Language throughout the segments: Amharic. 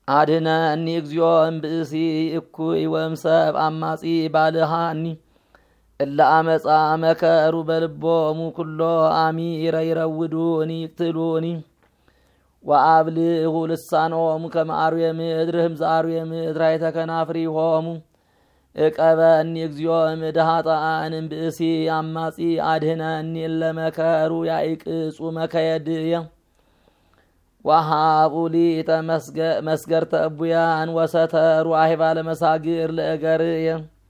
አድኅነኒ እግዚኦ እምብእሲ እኩይ ወእምሰብ አማጺ ባልሃኒ እለ አመፃ መከሩ በልቦሙ ኩሎ አሚረ ይረውዱኒ ይቅትሉኒ ወአብልዑ ልሳኖሙ ከመ አርዌ ምድር ህምዘ አርዌ ምድር አይተ ከናፍሪሆሙ እቀበኒ እግዚኦ እምእደ ኃጥኣን እምብእሲ አማጺ አድኅነኒ እለ መከሩ ያይቅጹ መከየድየ ወሃቡ ሊተ መስገርተ እቡያን ወሰተሩ አሂባለ መሳግር ለእገርየ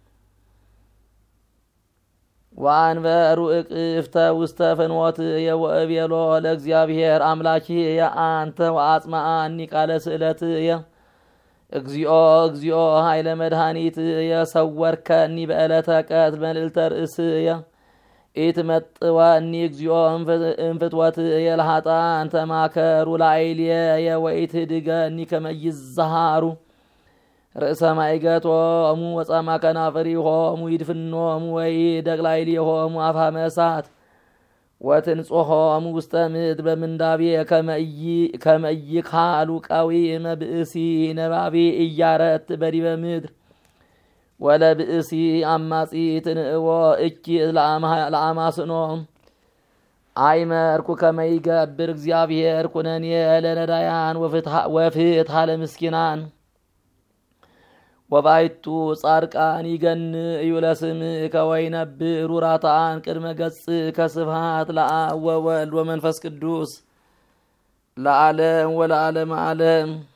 ወአንበሩ እቅፍተ ውስተ ፍኖትየ ወእቤሎ ለእግዚአብሔር አምላኪየ አንተ ወአጽምዓኒ ቃለ ስእለትየ እግዚኦ እግዚኦ ኃይለ መድኃኒትየ ሰወርከኒ በዕለተ ቀትር መልዕልተ ርእስየ ኢትመጥወኒ እግዚኦ እንፍትወትየ ለኃጥኣን ተማከሩ ላዕሌየ ወኢትህድገኒ ከመ ይዝሃሩ ርእሰ ማእገቶሙ ወጻማ ከናፍሪሆሙ ይድፍኖሙ ወይደቅ ላዕሌሆሙ አፍሃመ እሳት ወትንጾሆሙ ውስተ ምድር በምንዳቤ ከመ ይካሉ ቀዊመ ብእሲ ነባቤ እያረት በዲበ ምድር ወለብእሲ አማጺ ትንእዎ እኪ ለአማስኖ አይመርኩ ከመ ይገብር እግዚአብሔር ኩነኔ ለነዳያን ወፍትሐ ለምስኪናን ወባይቱ ጻድቃን ይገንዩ ለስምከ ወይነብሩ ራትዓን ቅድመ ገጽከ ስብሐት ለአብ ወወልድ ወመንፈስ ቅዱስ ለዓለም ወለዓለመ ዓለም